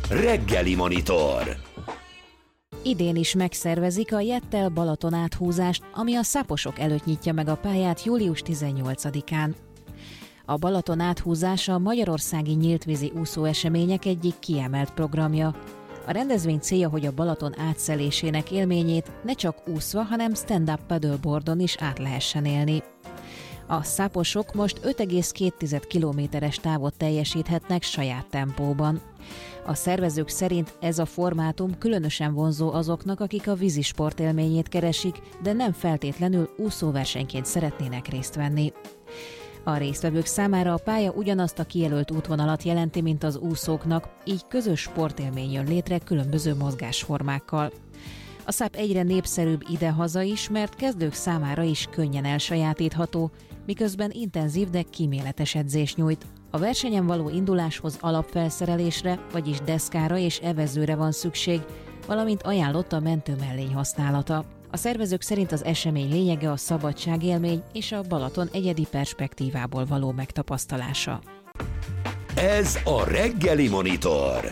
Reggeli Monitor. Idén is megszervezik a Jettel Balaton áthúzást, ami a száposok előtt nyitja meg a pályát július 18-án. A Balaton áthúzása a magyarországi nyíltvízi úszóesemények egyik kiemelt programja. A rendezvény célja, hogy a Balaton átszelésének élményét ne csak úszva, hanem stand-up paddleboardon is át lehessen élni. A száposok most 5,2 kilométeres távot teljesíthetnek saját tempóban. A szervezők szerint ez a formátum különösen vonzó azoknak, akik a vízisport élményét keresik, de nem feltétlenül úszóversenyként szeretnének részt venni. A résztvevők számára a pálya ugyanazt a kijelölt útvonalat jelenti, mint az úszóknak, így közös sportélmény jön létre különböző mozgásformákkal. A száp egyre népszerűbb idehaza is, mert kezdők számára is könnyen elsajátítható, miközben intenzív, de kíméletes edzés nyújt. A versenyen való induláshoz alapfelszerelésre, vagyis deszkára és evezőre van szükség, valamint ajánlott a mentőmellény használata. A szervezők szerint az esemény lényege a szabadságélmény és a Balaton egyedi perspektívából való megtapasztalása. Ez a Reggeli Monitor.